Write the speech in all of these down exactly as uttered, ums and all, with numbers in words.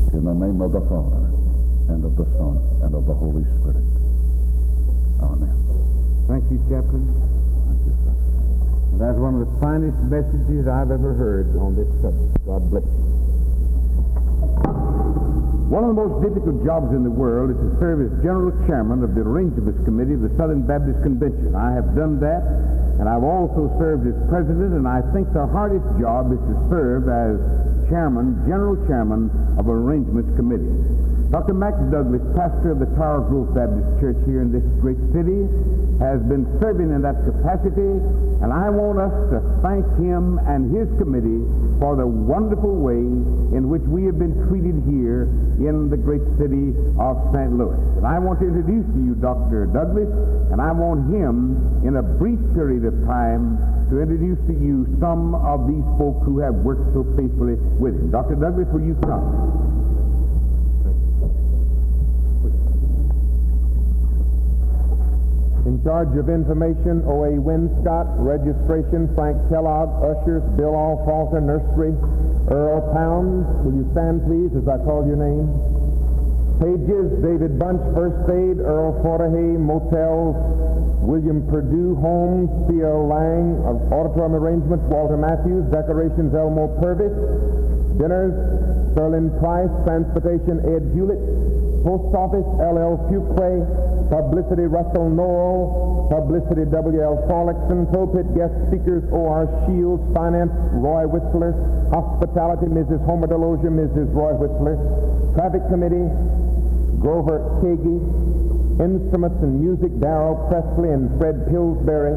In the name of the Father, and of the Son, and of the Holy Spirit. Amen. Thank you, Chaplain. Thank you, sir. That's one of the finest messages I've ever heard on this subject. God bless you. One of the most difficult jobs in the world is to serve as General Chairman of the Arrangements Committee of the Southern Baptist Convention. I have done that, and I've also served as President, and I think the hardest job is to serve as Chairman, General Chairman of Arrangements Committee. Doctor Mac Douglas, pastor of the Tower Grove Baptist Church here in this great city, has been serving in that capacity, and I want us to thank him and his committee for the wonderful way in which we have been treated here in the great city of Saint Louis. And I want to introduce to you Doctor Douglas, and I want him, in a brief period of time, to introduce to you some of these folk who have worked so faithfully with him. Doctor Douglas, will you come? In charge of information, O A Winscott. Registration, Frank Kellogg. Ushers, Bill Alfalter. Nursery, Earl Pound. Will you stand, please, as I call your name? Pages, David Bunch. First Aid, Earl Fortahey. Motels, William Perdue. Homes, C L Lang. Auditorium Arrangements, Walter Matthews. Decorations, Elmo Purvis. Dinners, Sterling Price. Transportation, Ed Hewlett. Post Office, L L Fuqua. Publicity, Russell Noel. Publicity, W L Follickson. Pulpit guest speakers, O R Shields. Finance, Roy Whistler. Hospitality, Missus Homer Delosia, Missus Roy Whistler. Traffic Committee, Grover Kagi. Instruments and Music, Darrell Presley and Fred Pillsbury.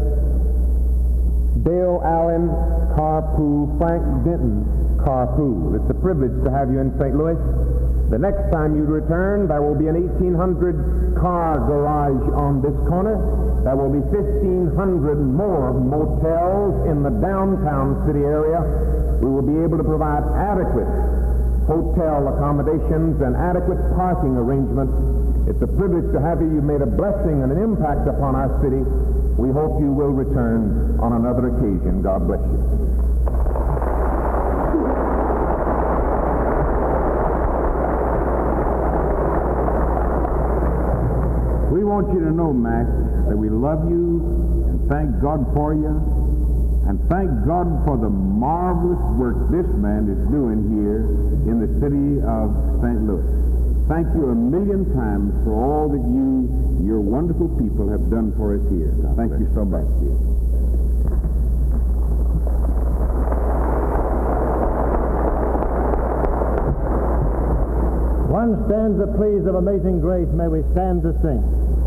Dale Allen, Carpool. Frank Denton, Carpool. It's a privilege to have you in Saint Louis. The next time you return, there will be an eighteen hundred car garage on this corner. There will be fifteen hundred more motels in the downtown city area. We will be able to provide adequate hotel accommodations and adequate parking arrangements. It's a privilege to have you. You've made a blessing and an impact upon our city. We hope you will return on another occasion. God bless you. We want you to know, Mac, that we love you and thank God for you, and thank God for the marvelous work this man is doing here in the city of Saint Louis. Thank you a million times for all that you, your wonderful people, have done for us here. Thank you so much. One stanza, please, of Amazing Grace. May we stand to sing.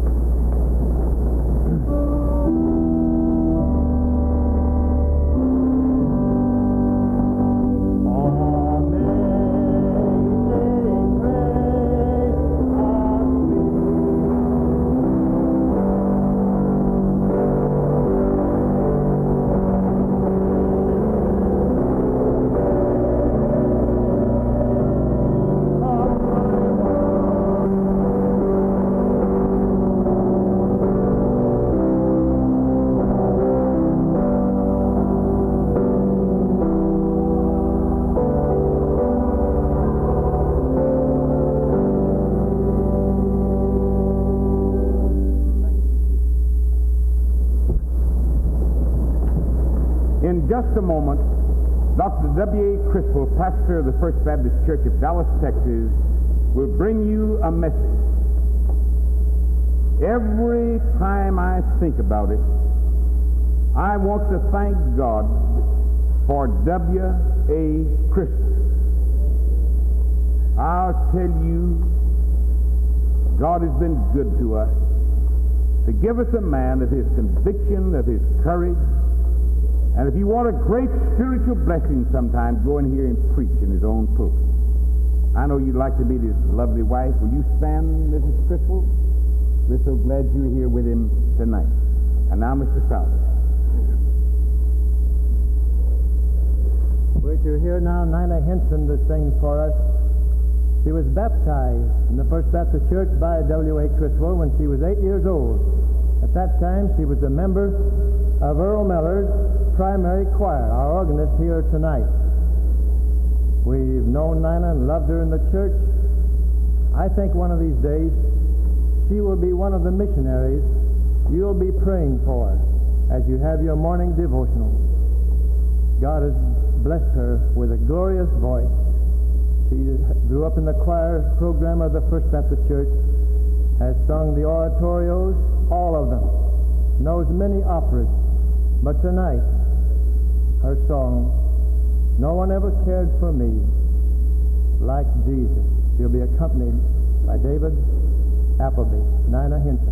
In just a moment, Doctor W A Criswell, pastor of the First Baptist Church of Dallas, Texas, will bring you a message. Every time I think about it, I want to thank God for W A Criswell. I'll tell you, God has been good to us to give us a man of his conviction, of his courage. And if you want a great spiritual blessing sometime, go in here and preach in his own pulpit. I know you'd like to meet his lovely wife. Will you stand, Missus Criswell? We're so glad you're here with him tonight. And now, Mister Fowler. We're to hear now Nina Henson to sing for us. She was baptized in the First Baptist Church by W A Criswell when she was eight years old. At that time, she was a member of Earl Miller's primary choir, our organist here tonight. We've known known Nina and loved her in the church. I think one of these days she will be one of the missionaries you'll be praying for as you have your morning devotional. God has blessed her with a glorious voice. She grew up in the choir program of the First Baptist Church, has sung the oratorios, all of them, knows many operas. But tonight, her song, "No One Ever Cared for Me Like Jesus." She'll be accompanied by David Appleby, Nina Hinson.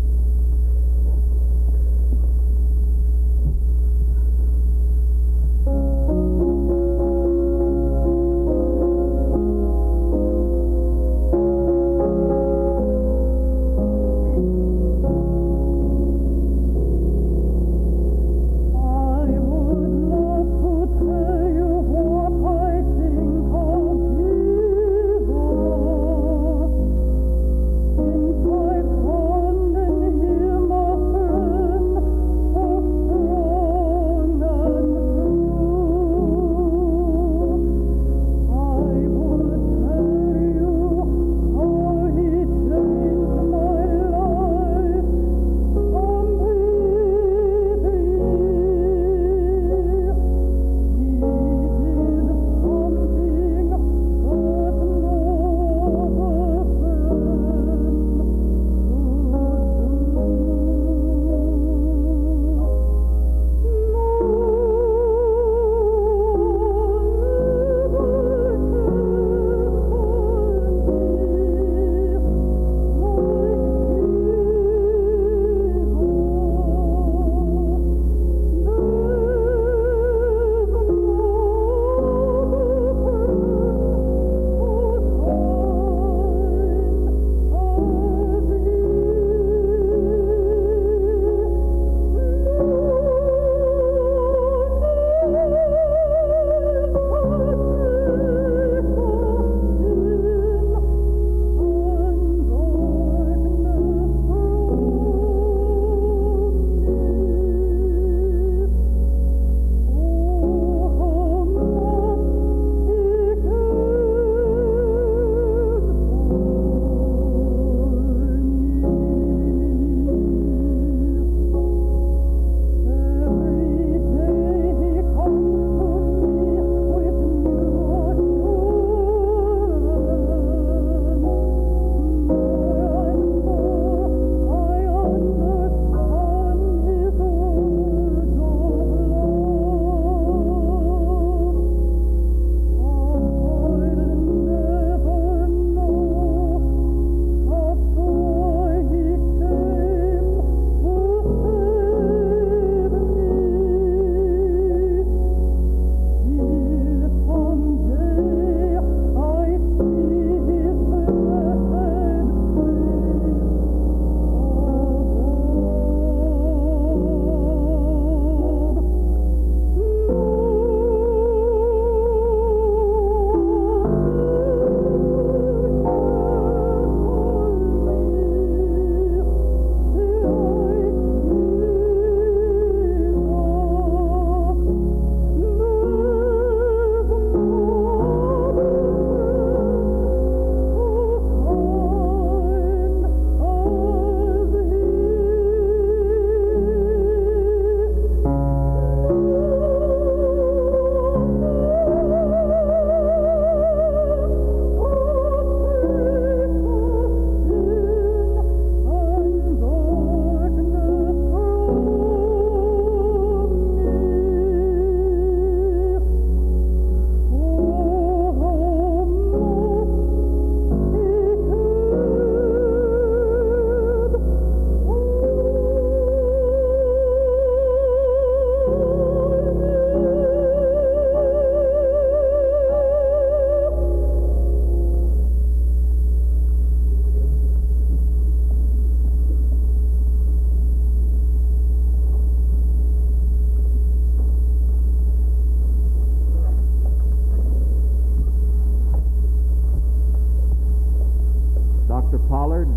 Pollard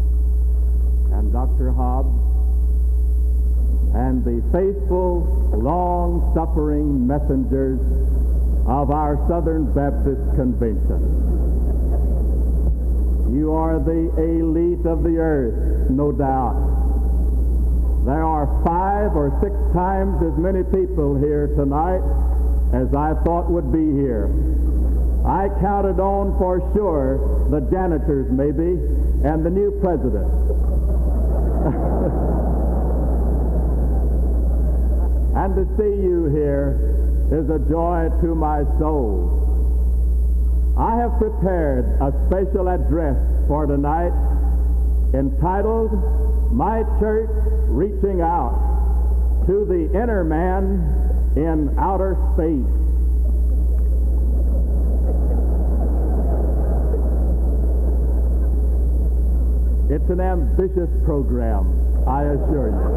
and Doctor Hobbs and the faithful, long-suffering messengers of our Southern Baptist Convention. You are the elite of the earth, no doubt. There are five or six times as many people here tonight as I thought would be here. I counted on for sure the janitors maybe and the new president. And to see you here is a joy to my soul. I have prepared a special address for tonight entitled, "My Church Reaching Out to the Inner Man in Outer Space." It's an ambitious program, I assure you.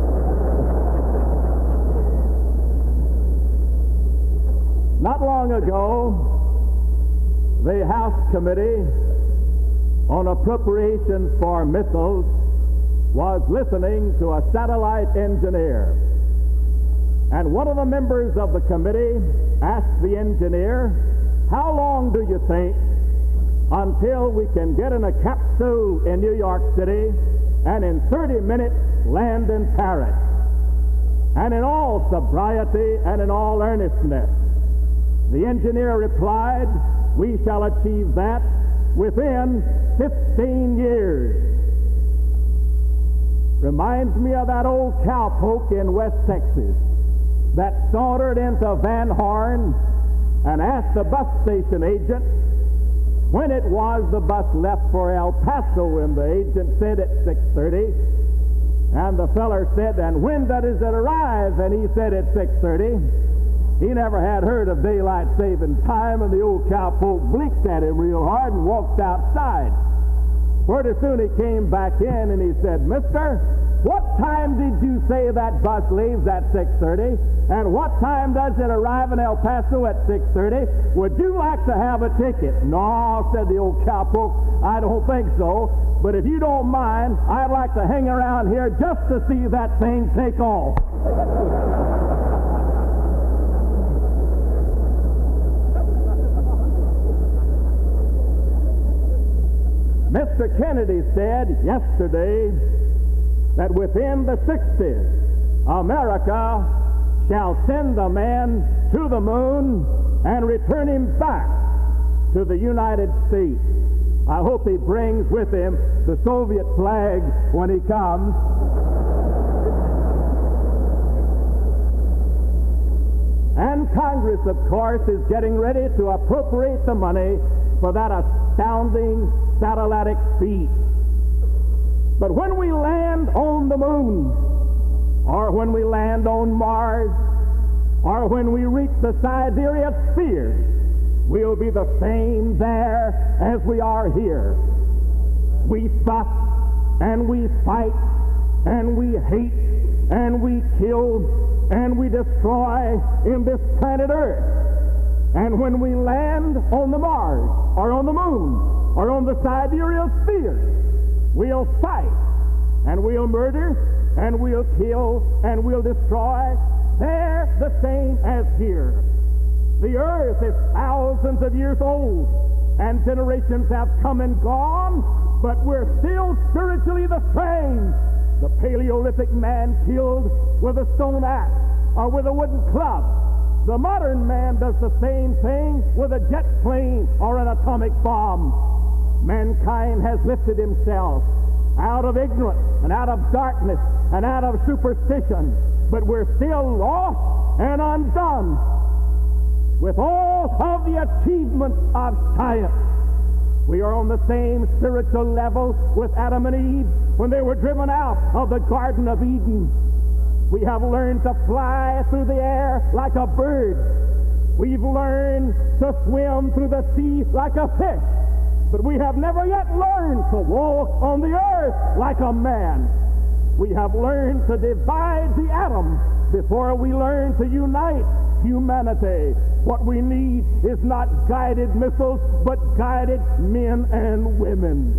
Not long ago, the House Committee on Appropriations for Missiles was listening to a satellite engineer. And one of the members of the committee asked the engineer, "How long do you think until we can get in a capsule in New York City and in thirty minutes land in Paris?" And in all sobriety and in all earnestness, the engineer replied, "We shall achieve that within fifteen years." Reminds me of that old cowpoke in West Texas that sauntered into Van Horn and asked the bus station agent when it was the bus left for El Paso, and the agent said at six thirty. And the feller said, "And when does it arrive?" And he said at six thirty. He never had heard of daylight saving time, and the old cowpoke blinked at him real hard and walked outside. Pretty soon he came back in and he said, "Mister, what time did you say that bus leaves at six thirty? And what time does it arrive in El Paso at six thirty? Would you like to have a ticket?" "No," said the old cowpoke, "I don't think so. But if you don't mind, I'd like to hang around here just to see that thing take off." Mister Kennedy said yesterday that within the sixties, America shall send a man to the moon and return him back to the United States. I hope he brings with him the Soviet flag when he comes. And Congress, of course, is getting ready to appropriate the money for that astounding satellitic feat. But when we land on the moon, or when we land on Mars, or when we reach the sidereal sphere, we'll be the same there as we are here. We fuss, and we fight, and we hate, and we kill, and we destroy in this planet Earth. And when we land on the Mars, or on the moon, or on the sidereal sphere, we'll fight, and we'll murder, and we'll kill, and we'll destroy. They're the same as here. The earth is thousands of years old, and generations have come and gone, but we're still spiritually the same. The Paleolithic man killed with a stone axe or with a wooden club. The modern man does the same thing with a jet plane or an atomic bomb. Mankind has lifted himself out of ignorance and out of darkness and out of superstition, but we're still lost and undone. With all of the achievements of science, we are on the same spiritual level with Adam and Eve when they were driven out of the Garden of Eden. We have learned to fly through the air like a bird. We've learned to swim through the sea like a fish. But we have never yet learned to walk on the earth like a man. We have learned to divide the atom before we learn to unite humanity. What we need is not guided missiles, but guided men and women.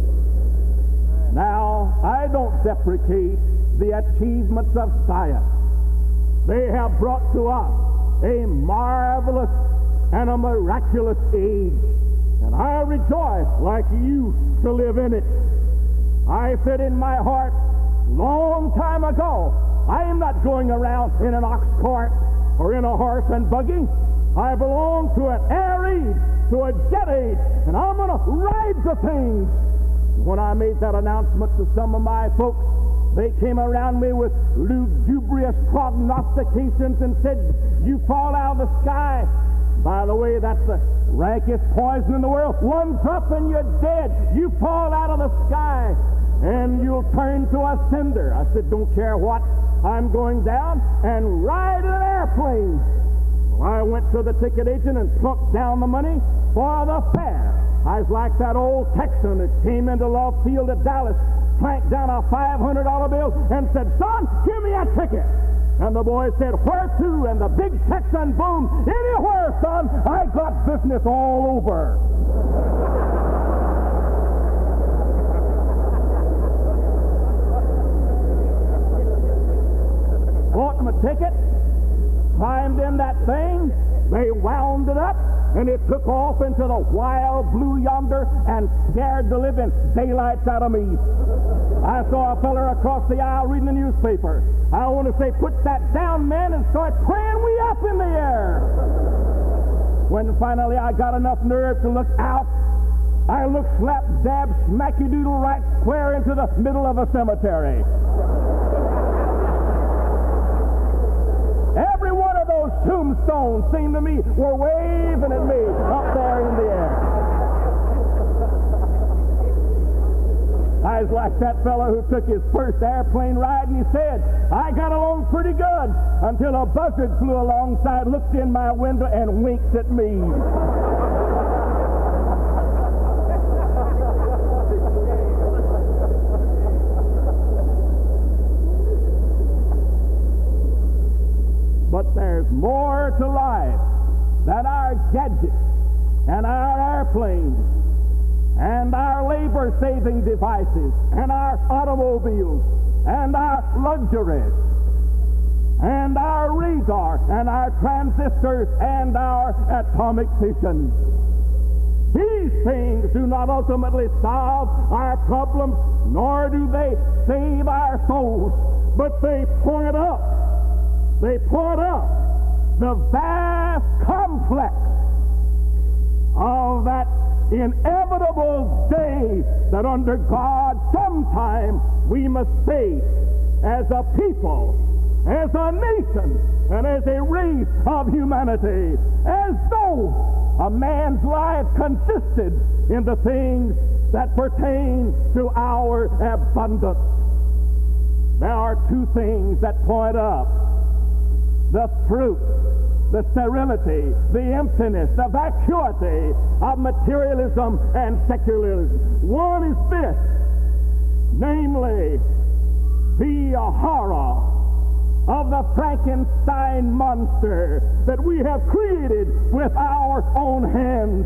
Now, I don't deprecate the achievements of science. They have brought to us a marvelous and a miraculous age. And I rejoice like you to live in it. I said in my heart long time ago, I am not going around in an ox cart or in a horse and buggy. I belong to an air age, to a jet age, and I'm going to ride the things. When I made that announcement to some of my folks, they came around me with lugubrious prognostications and said, you fall out of the sky. By the way, that's the rankest poison in the world. One drop and you're dead. You fall out of the sky and you'll turn to a cinder. I said, don't care what. I'm going down and ride an airplane. Well, I went to the ticket agent and plucked down the money for the fare. I was like that old Texan that came into Love Field at Dallas, planked down a five hundred dollar bill and said, son, give me a ticket. And the boy said, where to? And the big Texan boomed, anywhere, son. I got business all over. Bought him a ticket, climbed in that thing, they wound it up, and it took off into the wild blue yonder and scared the living daylights out of me. I saw a feller across the aisle reading the newspaper. I want to say, put that down, man, and start praying we up in the air. When finally I got enough nerve to look out, I looked slap dab smacky doodle right square into the middle of a cemetery. Every one of those tombstones seemed to me were waving at me up there in the air. I was like that fellow who took his first airplane ride, and he said, I got along pretty good until a buzzard flew alongside, looked in my window, and winked at me. But there's more to life than our gadgets and our airplanes and our labor-saving devices and our automobiles and our luxuries and our radar and our transistors and our atomic fission. These things do not ultimately solve our problems, nor do they save our souls, but they point up They point up the vast complex of that inevitable day that under God sometime we must face as a people, as a nation, and as a race of humanity, as though a man's life consisted in the things that pertain to our abundance. There are two things that point up: the fruit, the sterility, the emptiness, the vacuity of materialism and secularism. One is this, namely, the horror of the Frankenstein monster that we have created with our own hands.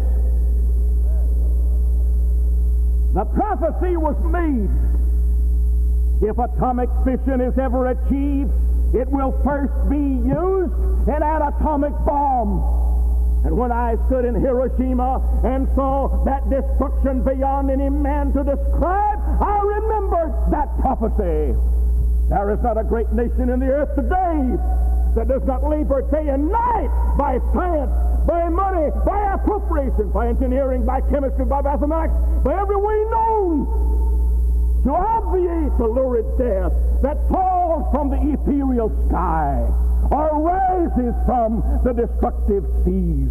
The prophecy was made. If atomic fission is ever achieved, it will first be used in an atomic bomb. And when I stood in Hiroshima and saw that destruction beyond any man to describe, I remembered that prophecy. There is not a great nation in the earth today that does not labor day and night by science, by money, by appropriation, by engineering, by chemistry, by mathematics, by every way known to obviate the lurid death that falls from the ethereal sky or rises from the destructive seas.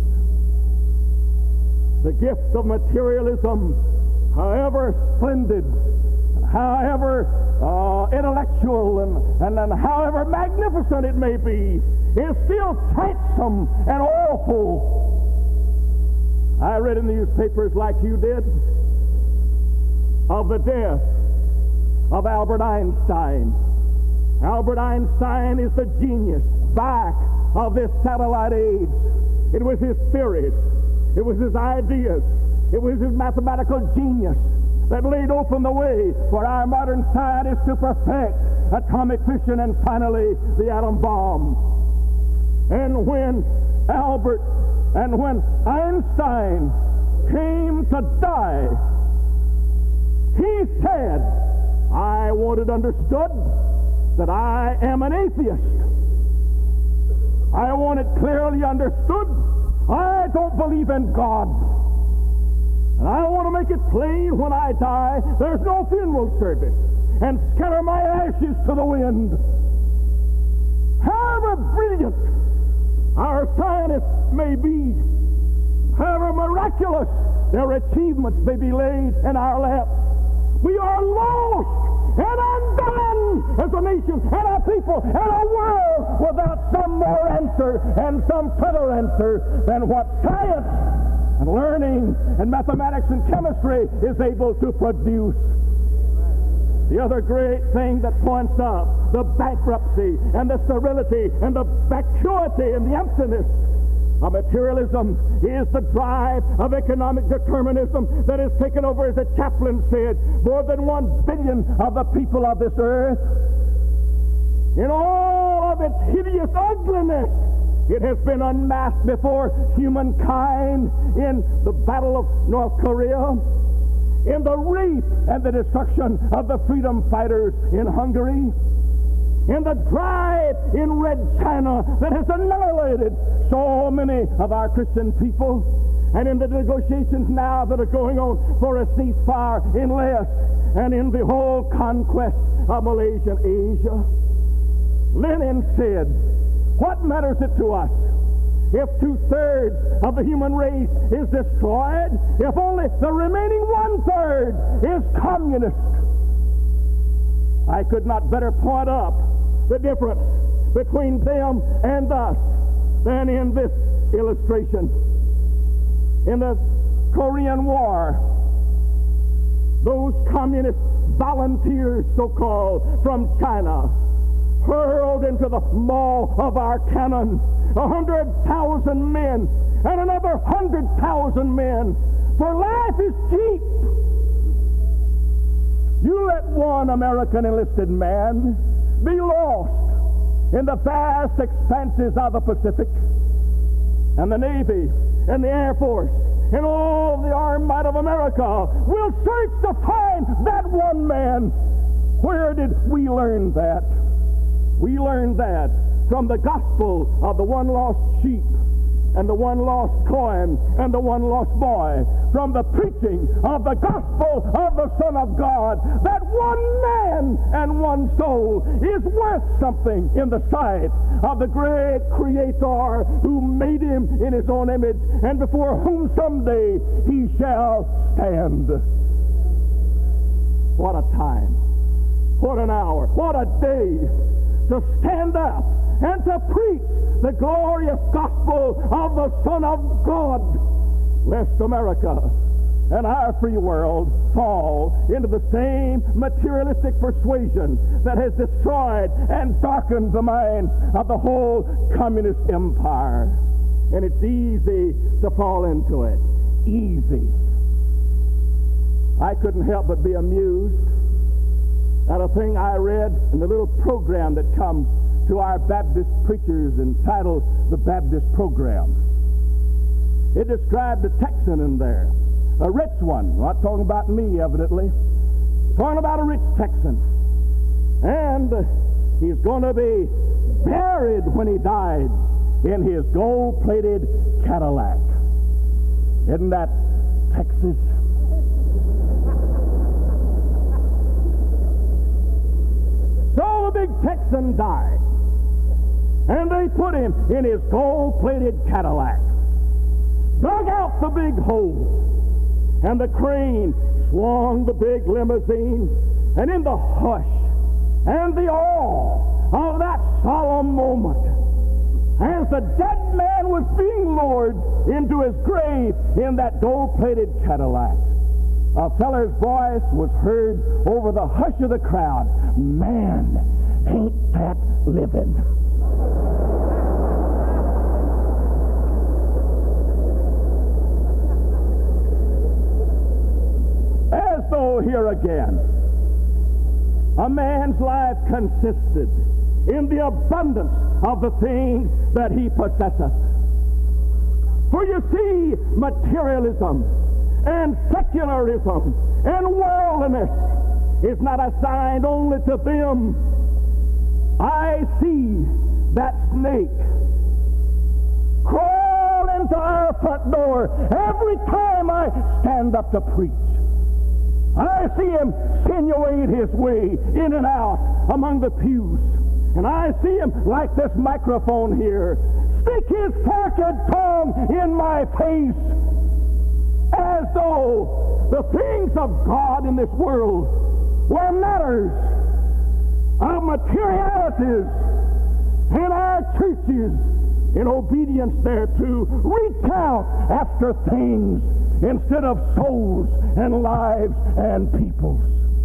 The gift of materialism, however splendid, however uh, intellectual, and, and, and however magnificent it may be, is still frightsome and awful. I read in the newspapers, like you did, of the death of Albert Einstein. Albert Einstein is the genius back of this satellite age. It was his theories, it was his ideas, it was his mathematical genius that laid open the way for our modern scientists to perfect atomic fission and finally the atom bomb. And when Albert And when Einstein came to die, he said, I want it understood that I am an atheist. I want it clearly understood I don't believe in God. And I want to make it plain when I die, there's no funeral service, and scatter my ashes to the wind. However brilliant our scientists may be, however miraculous their achievements may be laid in our laps, we are lost and undone as a nation and a people and a world without some more answer and some further answer than what science and learning and mathematics and chemistry is able to produce. The other great thing that points out the bankruptcy and the sterility and the vacuity and the emptiness of materialism is the drive of economic determinism that has taken over, as the chaplain said, more than one billion of the people of this earth. In all of its hideous ugliness, it has been unmasked before humankind in the Battle of North Korea, in the rape and the destruction of the freedom fighters in Hungary, in the drive in Red China that has annihilated so many of our Christian people, and in the negotiations now that are going on for a ceasefire in Laos, and in the whole conquest of Malaysia and Asia. Lenin said, what matters it to us if two-thirds of the human race is destroyed, if only the remaining one-third is communist? I could not better point up the difference between them and us than in this illustration. In the Korean War, those communist volunteers, so-called, from China, hurled into the maw of our cannon a hundred thousand men and another hundred thousand men, for life is cheap. You let one American enlisted man be lost in the vast expanses of the Pacific, and the Navy and the Air Force and all the armed might of America will search to find that one man. Where did we learn that? We learned that from the gospel of the one lost sheep and the one lost coin and the one lost boy, from the preaching of the gospel of the Son of God, that one man and one soul is worth something in the sight of the great Creator who made him in his own image and before whom someday he shall stand. What a time, what an hour, what a day to stand up and to preach the glorious gospel of the Son of God, lest America and our free world fall into the same materialistic persuasion that has destroyed and darkened the minds of the whole communist empire. And it's easy to fall into it. Easy. I couldn't help but be amused at a thing I read in the little program that comes to our Baptist preachers entitled the Baptist Program. It described a Texan in there, a rich one. I'm not talking about me, evidently. Talking about a rich Texan. And he's going to be buried when he died in his gold-plated Cadillac. Isn't that Texas? So the big Texan died, and they put him in his gold-plated Cadillac, dug out the big hole, and the crane swung the big limousine, and in the hush and the awe of that solemn moment, as the dead man was being lowered into his grave in that gold-plated Cadillac, a feller's voice was heard over the hush of the crowd. Man, ain't that living? As though here again, a man's life consisted in the abundance of the things that he possesseth. For you see, materialism and secularism and worldliness is not assigned only to them. I see that snake crawl into our front door every time I stand up to preach. I see him sinuate his way in and out among the pews. And I see him, like this microphone here, stick his forked tongue in my face as though the things of God in this world were matters of materialities, and our churches, in obedience thereto, reach out after things instead of souls and lives and peoples.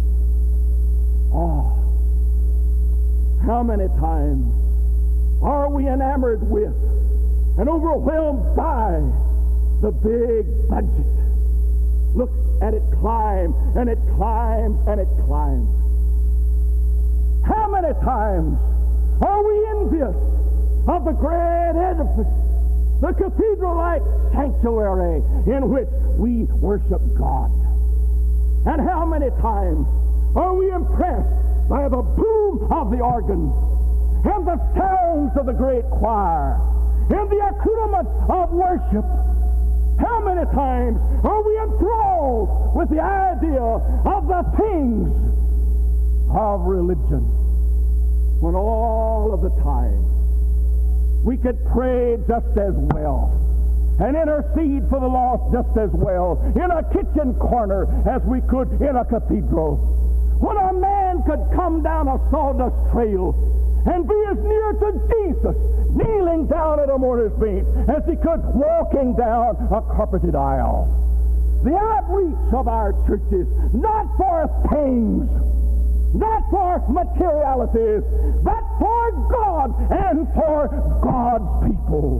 Oh, how many times are we enamored with and overwhelmed by the big budget? Look at it climb, and it climbs, and it climbs. How many times are we envious of the great edifice, the cathedral-like sanctuary in which we worship God? And how many times are we impressed by the boom of the organ and the sounds of the great choir and the accoutrements of worship? How many times are we enthralled with the idea of the things of religion, when all of the time we could pray just as well and intercede for the lost just as well in a kitchen corner as we could in a cathedral? When a man could come down a sawdust trail and be as near to Jesus kneeling down at a mourner's bench as he could walking down a carpeted aisle. The outreach of our churches, not for things, not for materialities, but for God and for God's people.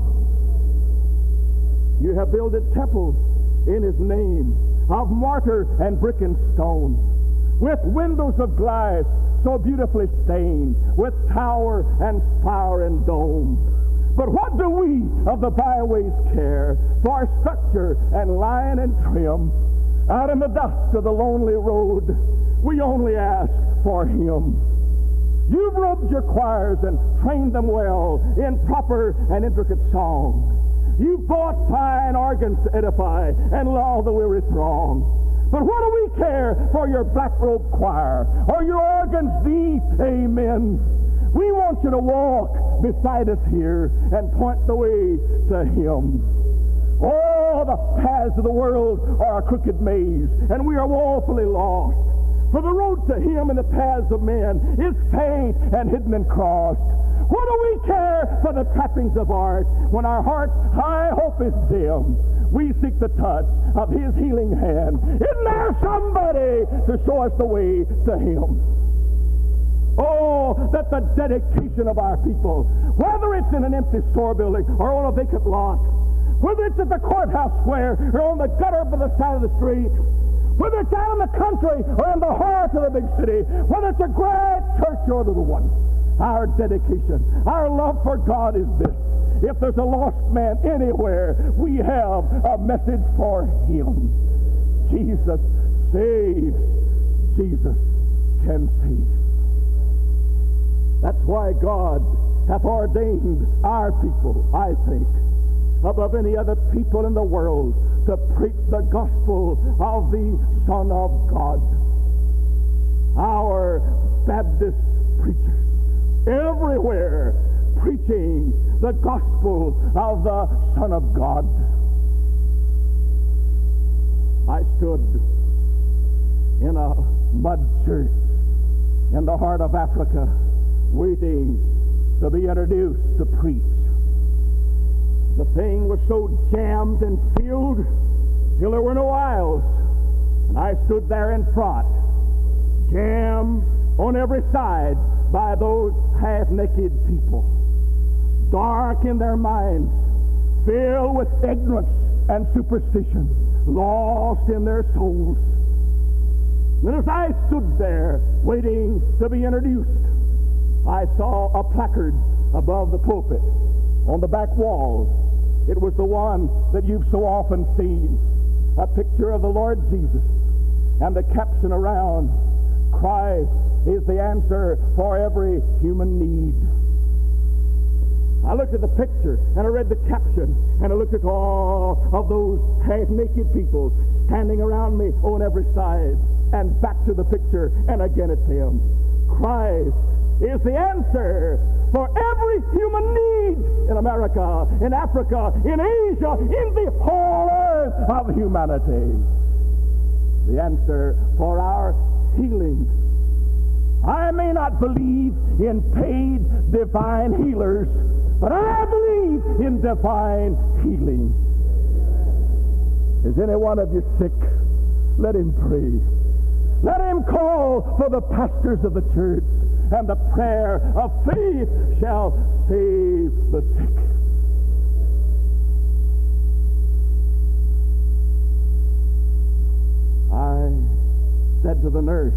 You have builded temples in His name of mortar and brick and stone, with windows of glass so beautifully stained, with tower and spire and dome. But what do we of the byways care for structure and line and trim? Out in the dust of the lonely road, we only ask for Him. You've rubbed your choirs and trained them well in proper and intricate song. You've bought fine organs to edify and lull the weary throng. But what do we care for your black-robed choir or your organ's deep amen? We want you to walk beside us here and point the way to Him. All the paths of the world are a crooked maze, and we are woefully lost. For the road to Him and the paths of men is faint and hidden and crossed. What do we care for the trappings of art when our heart's high hope is dim? We seek the touch of His healing hand. Isn't there somebody to show us the way to Him? Oh, that the dedication of our people, whether it's in an empty store building or on a vacant lot, whether it's at the courthouse square or on the gutter by the side of the street, whether it's out in the country or in the heart of the big city, whether it's a great church or a little one, our dedication, our love for God is this. If there's a lost man anywhere, we have a message for him. Jesus saves. Jesus can save. That's why God hath ordained our people, I think, above any other people in the world, to preach the gospel of the Son of God. Our Baptist preachers everywhere preaching the gospel of the Son of God. I stood in a mud church in the heart of Africa waiting to be introduced to preach. The thing was so jammed and filled till there were no aisles. And I stood there in front, jammed on every side by those half-naked people, dark in their minds, filled with ignorance and superstition, lost in their souls. And as I stood there waiting to be introduced, I saw a placard above the pulpit on the back wall It was the one that you've so often seen, a picture of the Lord Jesus, and the caption around, Christ is the answer for every human need. I looked at the picture, and I read the caption, and I looked at all of those half-naked people standing around me on every side, and back to the picture, and again at them. Christ is the answer for every human need in America, in Africa, in Asia, in the whole earth of humanity. The answer for our healing. I may not believe in paid divine healers, but I believe in divine healing. Is any one of you sick? Let him pray. Let him call for the pastors of the church, and the prayer of faith shall save the sick. I said to the nurse,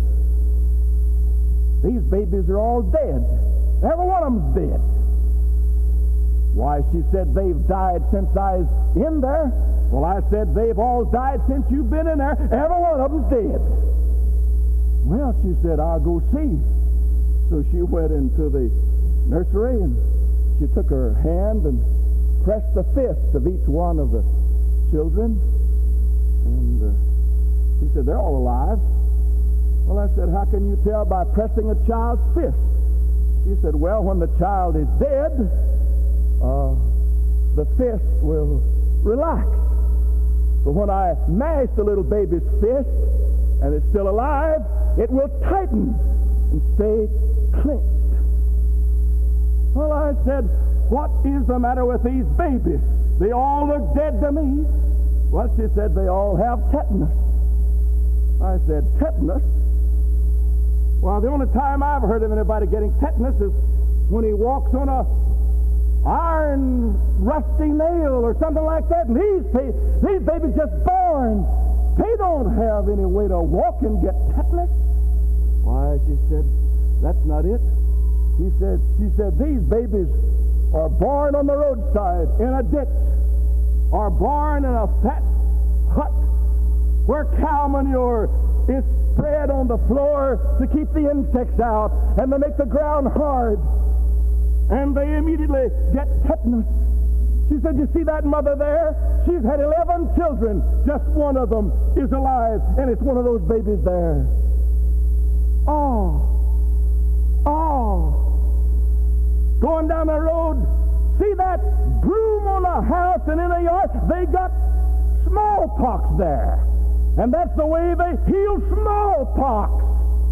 these babies are all dead. Every one of them's dead. Why, she said, they've died since I was in there. Well, I said, they've all died since you've been in there. Every one of them's dead. Well, she said, I'll go see. So she went into the nursery, and she took her hand and pressed the fist of each one of the children. And uh, she said, they're all alive. Well, I said, how can you tell by pressing a child's fist? She said, well, when the child is dead, uh, the fist will relax. But when I mash the little baby's fist and it's still alive, it will tighten and stay clenched. Well, I said, what is the matter with these babies? They all look dead to me. Well, she said, they all have tetanus. I said, tetanus? Well, the only time I've heard of anybody getting tetanus is when he walks on a iron rusty nail or something like that. And these, these babies just born. They don't have any way to walk and get tetanus. Why, she said, that's not it. He said, she said, these babies are born on the roadside in a ditch, are born in a fat hut where cow manure is spread on the floor to keep the insects out and to make the ground hard. And they immediately get tetanus. She said, you see that mother there? She's had eleven children. Just one of them is alive, and it's one of those babies there. Oh. Oh. Going down the road, see that broom on a house and in a yard? They got smallpox there. And that's the way they heal smallpox.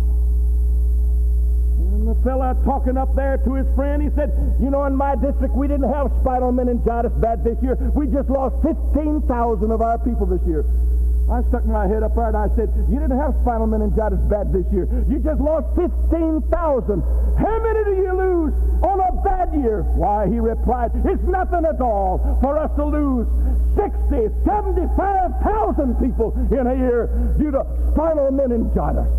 And the fella talking up there to his friend, he said, you know, in my district we didn't have spinal meningitis bad this year. We just lost fifteen thousand of our people this year. I stuck my head up there and I said, you didn't have spinal meningitis bad this year. You just lost fifteen thousand. How many do you lose on a bad year? Why, he replied, it's nothing at all for us to lose sixty, seventy-five thousand people in a year due to spinal meningitis.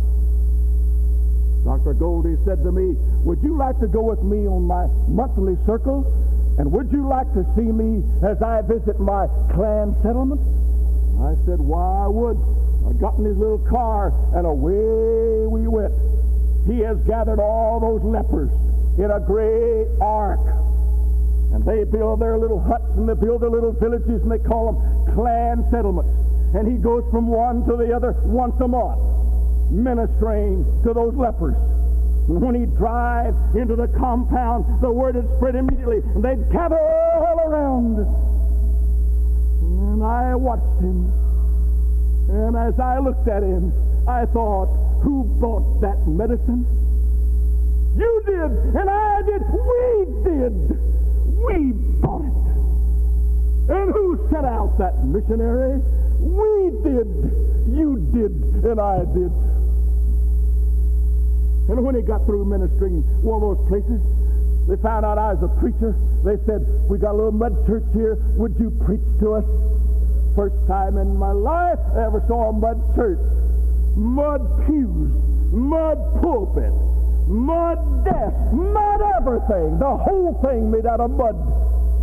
Doctor Goldie said to me, would you like to go with me on my monthly circle? And would you like to see me as I visit my clan settlement? I said, why, I would. I got in his little car, and away we went. He has gathered all those lepers in a great ark. And they build their little huts, and they build their little villages, and they call them clan settlements. And he goes from one to the other once a month, ministering to those lepers. And when he'd drive into the compound, the word had spread immediately, and they'd gather all around. And I watched him. And as I looked at him, I thought, who bought that medicine? You did, and I did. We did. We bought it. And who sent out that missionary? We did. You did, and I did. And when he got through ministering one of those places, they found out I was a preacher. They said, we got a little mud church here. Would you preach to us? First time in my life I ever saw a mud church. Mud pews, mud pulpit, mud desk, mud everything. The whole thing made out of mud.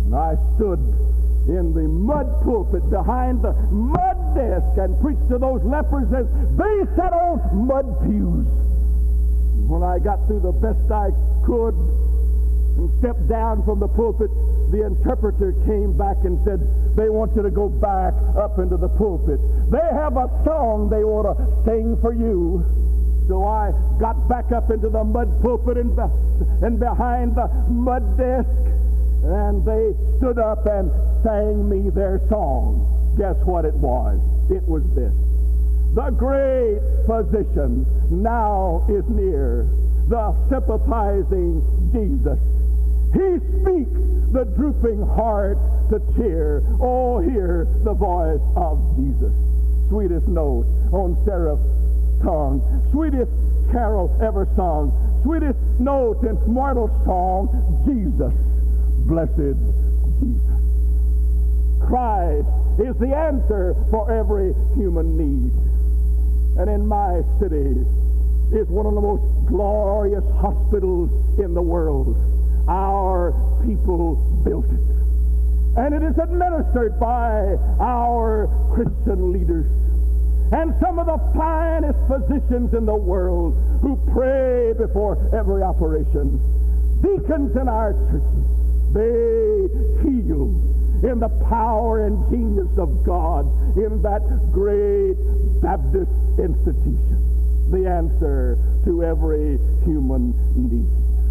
And I stood in the mud pulpit behind the mud desk and preached to those lepers as they sat on mud pews. When I got through the best I could and stepped down from the pulpit, the interpreter came back and said, they want you to go back up into the pulpit. They have a song they want to sing for you. So I got back up into the mud pulpit and, be- and behind the mud desk, and they stood up and sang me their song. Guess what it was? It was this. The great physician now is near, the sympathizing Jesus. He speaks the drooping heart to cheer. Oh, hear the voice of Jesus. Sweetest note on seraph's tongue, sweetest carol ever sung, sweetest note in mortal song, Jesus, blessed Jesus. Christ is the answer for every human need. And in my city is one of the most glorious hospitals in the world. Our people built it. And it is administered by our Christian leaders and some of the finest physicians in the world who pray before every operation. Deacons in our churches, they heal in the power and genius of God in that great Baptist institution. The answer to every human need.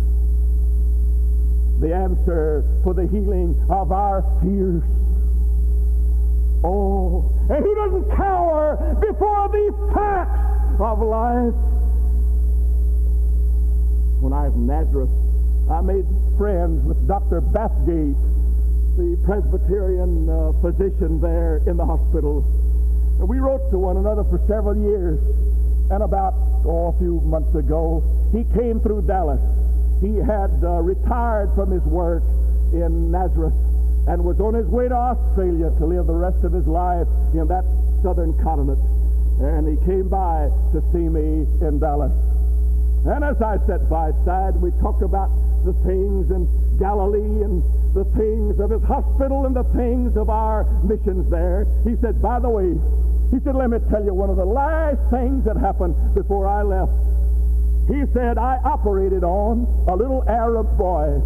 The answer for the healing of our fears. Oh, and who doesn't cower before the facts of life? When I was in Nazareth, I made friends with Doctor Bathgate, the Presbyterian uh, physician there in the hospital. And we wrote to one another for several years. And about, oh, a few months ago, he came through Dallas. He had uh, retired from his work in Nazareth and was on his way to Australia to live the rest of his life in that southern continent. And he came by to see me in Dallas. And as I sat by his side, we talked about the things in Galilee and the things of his hospital and the things of our missions there. He said, by the way, he said, let me tell you one of the last things that happened before I left. He said, I operated on a little Arab boy,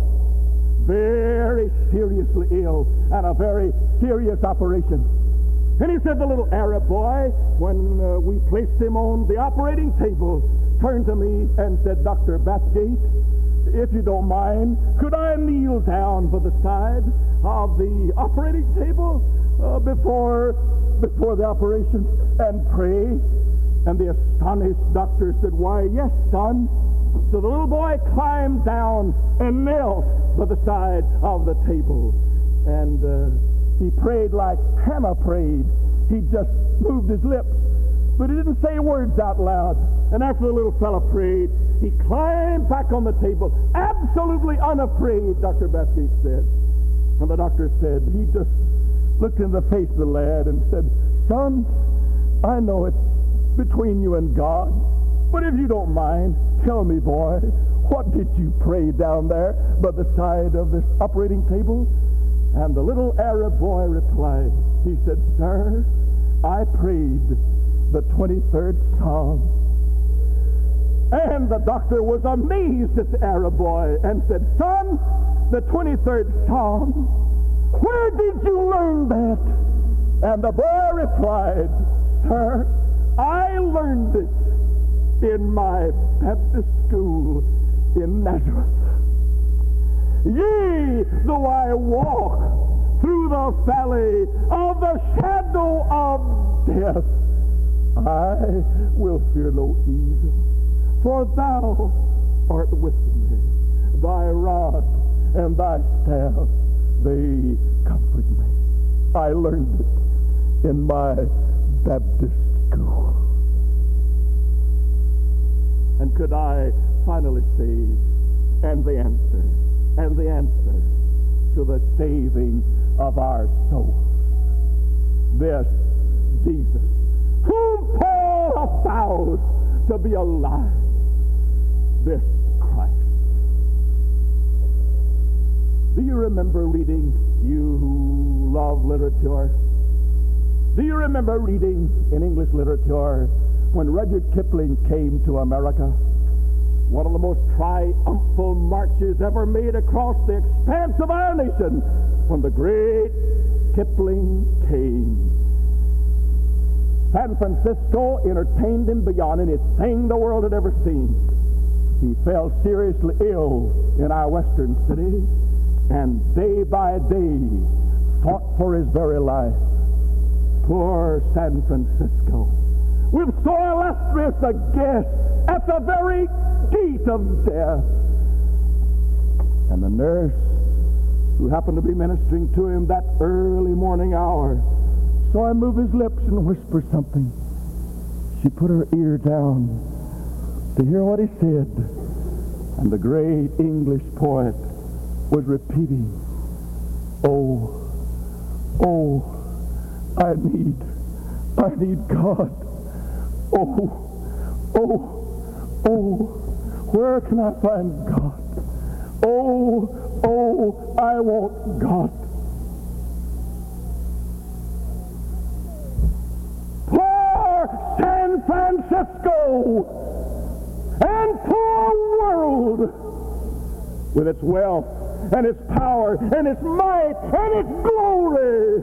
very seriously ill, and a very serious operation. And he said, the little Arab boy, when uh, we placed him on the operating table, turned to me and said, Doctor Bathgate, if you don't mind, could I kneel down by the side of the operating table uh, before, before the operation and pray? And the astonished doctor said, why, yes, son. So the little boy climbed down and knelt by the side of the table. And uh, he prayed like Hannah prayed. He just moved his lips, but he didn't say words out loud. And after the little fella prayed, he climbed back on the table, absolutely unafraid, Doctor Bathgate said. And the doctor said, he just looked in the face of the lad and said, son, I know it's between you and God, but if you don't mind, tell me, boy, what did you pray down there by the side of this operating table? And the little Arab boy replied, he said, sir, I prayed the twenty-third Psalm. And the doctor was amazed at the Arab boy and said, son, the twenty-third Psalm, where did you learn that? And the boy replied, sir, I learned it in my Baptist school in Nazareth. Yea, though I walk through the valley of the shadow of death, I will fear no evil, for thou art with me. Thy rod and thy staff, they comfort me. I learned it in my Baptist school. And could I finally say, and the answer, and the answer to the saving of our souls, this Jesus, whom Paul avowed to be alive, this Christ. Do you remember reading, you who love literature? Do you remember reading in English literature when Rudyard Kipling came to America? One of the most triumphal marches ever made across the expanse of our nation when the great Kipling came. San Francisco entertained him beyond anything the world had ever seen. He fell seriously ill in our western city, and day by day fought for his very life. Poor San Francisco, with so illustrious a guest at the very gate of death. And the nurse who happened to be ministering to him that early morning hour saw him move his lips and whisper something. She put her ear down to hear what he said, and the great English poet was repeating, "Oh, oh, I need, I need God. Oh, oh, oh, where can I find God? Oh, oh, I want God." Poor San Francisco and poor world, with its wealth and its power and its might and its glory,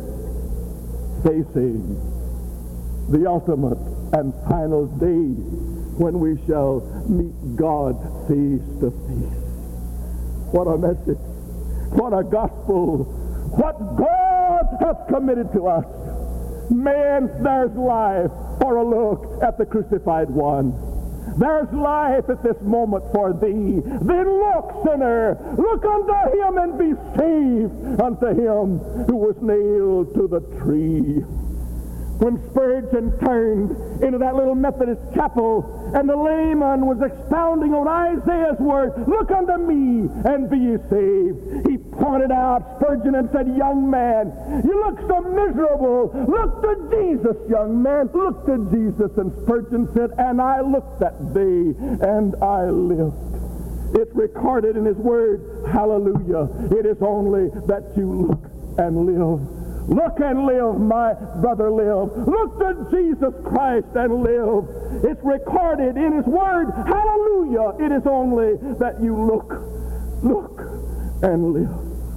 facing the ultimate and final day when we shall meet God face to face. What a message! What a gospel! What God hath committed to us! Man, there's life for a look at the crucified one. There's life at this moment for thee. Then look, sinner, look unto him and be saved, unto him who was nailed to the tree. When Spurgeon turned into that little Methodist chapel and the layman was expounding on Isaiah's word, "Look unto me and be ye saved," he pointed out Spurgeon and said, "Young man, you look so miserable. Look to Jesus, young man. Look to Jesus." And Spurgeon said, "And I looked that day and I lived." It's recorded in his word, hallelujah. It is only that you look and live. Look and live, my brother, live. Look to Jesus Christ and live. It's recorded in his word, hallelujah. It is only that you look, look and live.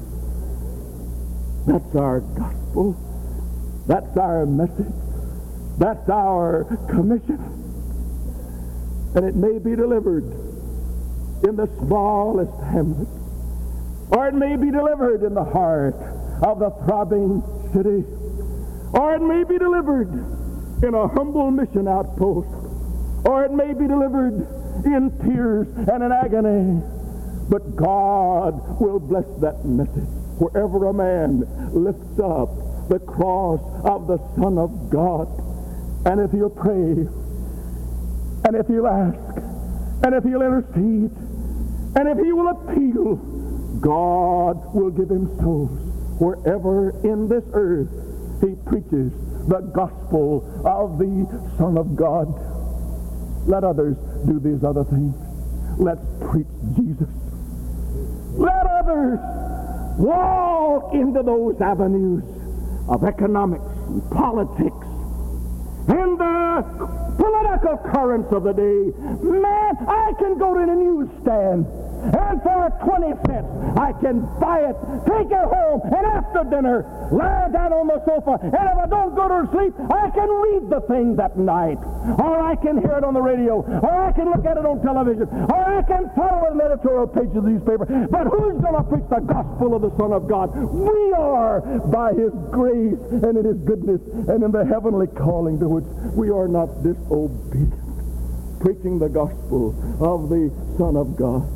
That's our gospel. That's our message. That's our commission. And it may be delivered in the smallest hamlet, or it may be delivered in the heart of the throbbing city, or it may be delivered in a humble mission outpost, or it may be delivered in tears and in agony. But God will bless that message wherever a man lifts up the cross of the Son of God. And if he'll pray, and if he'll ask, and if he'll intercede, and if he will appeal, God will give him souls wherever in this earth he preaches the gospel of the Son of God. Let others do these other things. Let's preach Jesus. Let others walk into those avenues of economics and politics and the political currents of the day. Man, I can go to the newsstand and for twenty cents I can buy it, take it home, and after dinner lie down on the sofa, and if I don't go to sleep, I can read the thing that night, or I can hear it on the radio, or I can look at it on television, or I can follow an editorial page of the newspaper. But who's going to preach the gospel of the Son of God? We are, by his grace and in his goodness and in the heavenly calling to which we are not disobedient, preaching the gospel of the Son of God.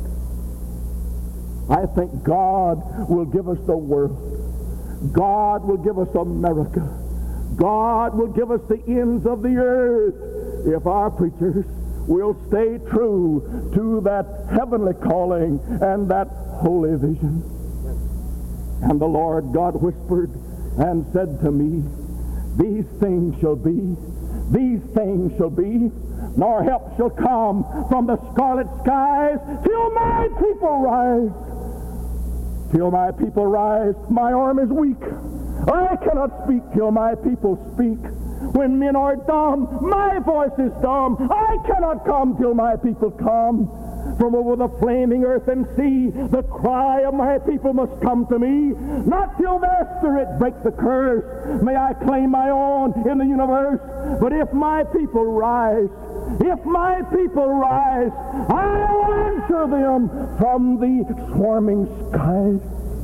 I think God will give us the world. God will give us America. God will give us the ends of the earth if our preachers will stay true to that heavenly calling and that holy vision. And the Lord God whispered and said to me, "These things shall be, these things shall be, nor help shall come from the scarlet skies till my people rise." till my people rise. My arm is weak. I cannot speak till my people speak. When men are dumb, my voice is dumb. I cannot come till my people come. From over the flaming earth and sea, the cry of my people must come to me. Not till their spirit break the curse may I claim my own in the universe. But if my people rise, if my people rise, I will answer them from the swarming skies.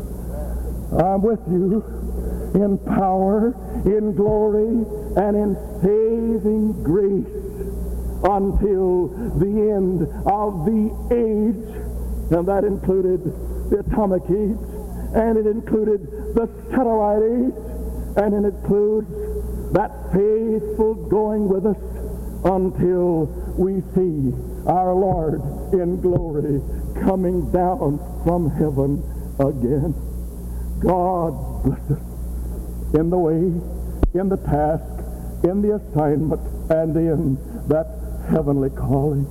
I'm with you in power, in glory, and in saving grace until the end of the age. And that included the atomic age, and it included the satellite age, and it includes that faithful going with us until we see our Lord in glory coming down from heaven again. God bless us in the way, in the task, in the assignment, and in that heavenly calling.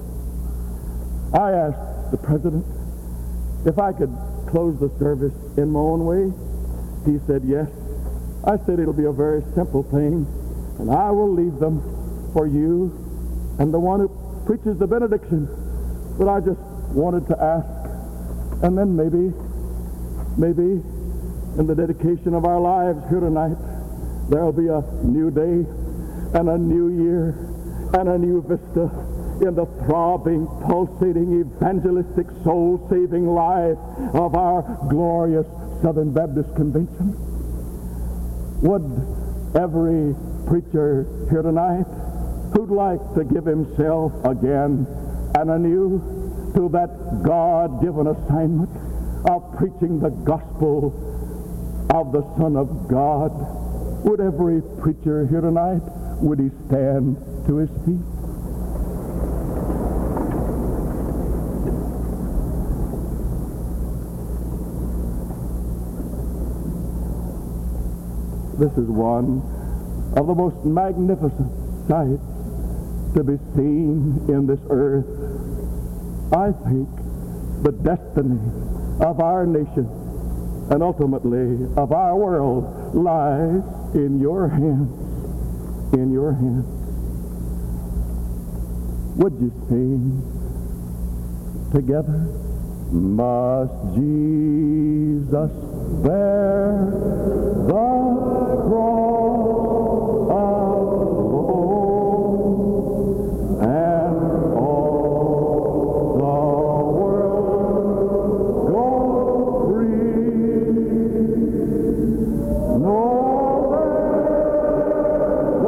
I asked the President if I could close the service in my own way. He said yes. I said it'll be a very simple thing, and I will leave them for you and the one who preaches the benediction. But I just wanted to ask, and then maybe, maybe in the dedication of our lives here tonight, there'll be a new day and a new year and a new vista in the throbbing, pulsating, evangelistic, soul-saving life of our glorious Southern Baptist Convention. Would every preacher here tonight who'd like to give himself again and anew to that God-given assignment of preaching the gospel of the Son of God, would every preacher here tonight, would he stand to his feet? This is one of the most magnificent sights to be seen in this earth. I think the destiny of our nation and ultimately of our world lies in your hands, in your hands. Would you sing together? Must Jesus bear the cross alone, and all the world go free? No, the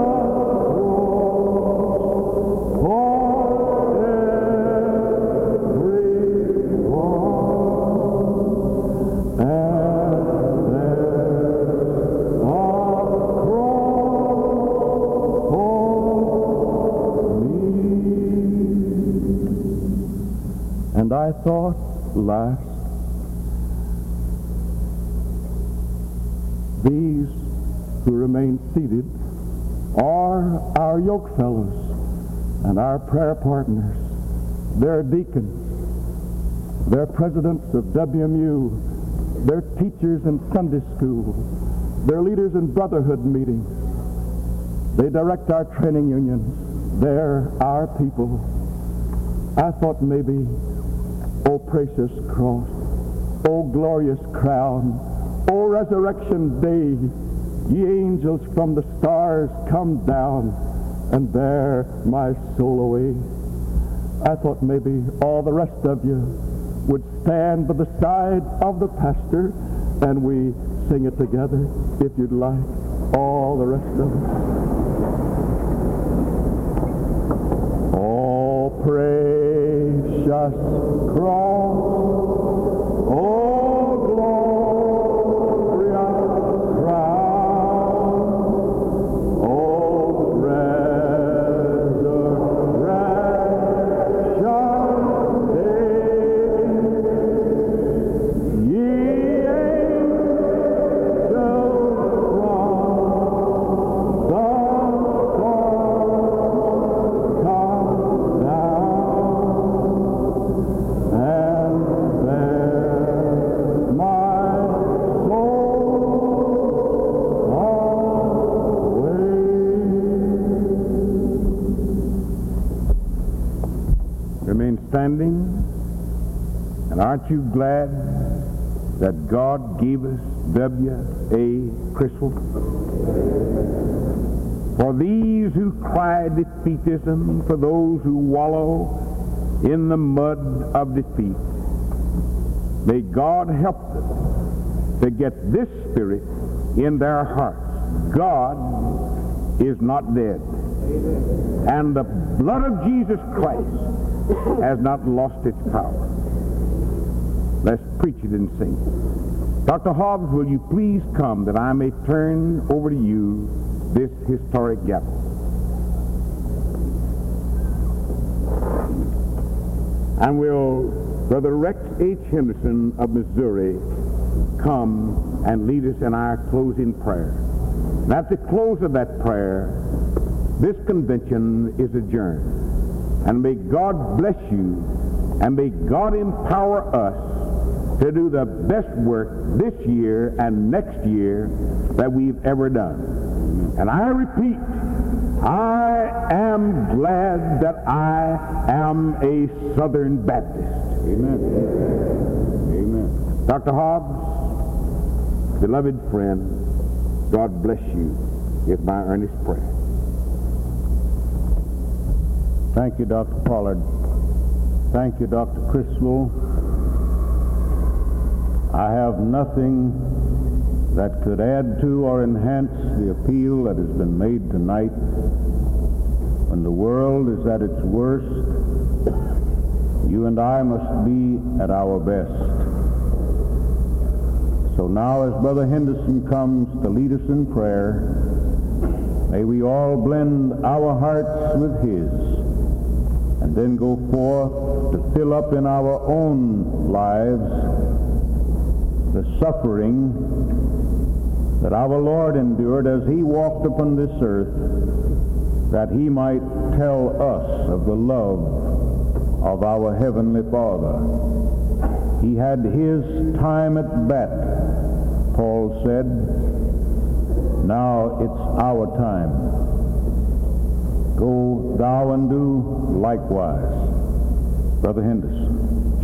cross for everyone, and And I thought last, these who remain seated are our yoke fellows and our prayer partners. They're deacons, they're presidents of W M U, they're teachers in Sunday school, they're leaders in brotherhood meetings, they direct our training unions, they're our people. I thought maybe, O precious cross, O glorious crown, O resurrection day, ye angels from the stars come down and bear my soul away. I thought maybe all the rest of you would stand by the side of the pastor and we sing it together, if you'd like, all the rest of us. Oh, precious cross, oh glorious crown, oh resurrection day, ye angels from the stars come down. standing? And aren't you glad that God gave us W A Criswell? For these who cry defeatism, for those who wallow in the mud of defeat, may God help them to get this spirit in their hearts. God is not dead. And the blood of Jesus Christ has not lost its power. Let's preach it and sing it. Doctor Hobbs, will you please come that I may turn over to you this historic gavel? And will Brother Rex H. Henderson of Missouri come and lead us in our closing prayer. And at the close of that prayer, this convention is adjourned. And may God bless you, and may God empower us to do the best work this year and next year that we've ever done. And I repeat, I am glad that I am a Southern Baptist. Amen. Amen. Doctor Hobbs, beloved friend, God bless you, is my earnest prayer. Thank you, Doctor Pollard. Thank you, Doctor Criswell. I have nothing that could add to or enhance the appeal that has been made tonight. When the world is at its worst, you and I must be at our best. So now, as Brother Henderson comes to lead us in prayer, may we all blend our hearts with his, and then go forth to fill up in our own lives the suffering that our Lord endured as he walked upon this earth, that he might tell us of the love of our Heavenly Father. He had his time at bat, Paul said. Now it's our time. Go thou and do likewise. Brother Henderson.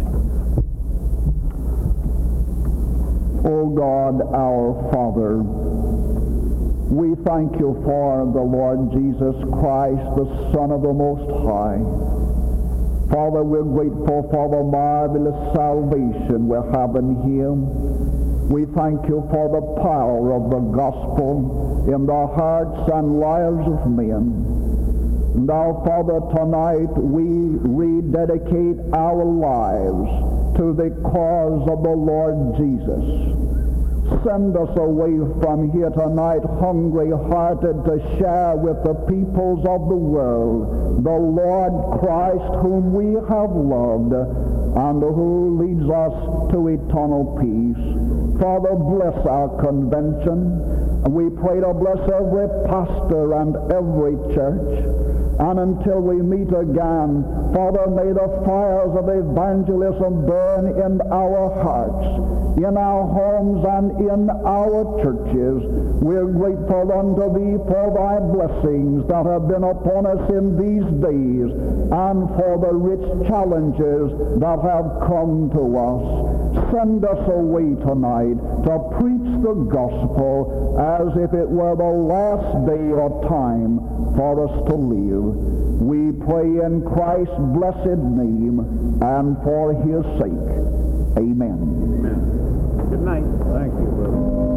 O God, our Father, we thank you for the Lord Jesus Christ, the Son of the Most High. Father, we're grateful for the marvelous salvation we have in him. We thank you for the power of the gospel in the hearts and lives of men. Now, Father, tonight we rededicate our lives to the cause of the Lord Jesus. Send us away from here tonight hungry-hearted to share with the peoples of the world the Lord Christ whom we have loved and who leads us to eternal peace. Father, bless our convention. We pray to bless every pastor and every church. And until we meet again, Father, may the fires of evangelism burn in our hearts, in our homes, and in our churches. We're grateful unto Thee for Thy blessings that have been upon us in these days, and for the rich challenges that have come to us. Send us away tonight to preach the gospel as if it were the last day or time for us to live. We pray in Christ's blessed name and for his sake. Amen. Amen. Good night. Thank you, brother.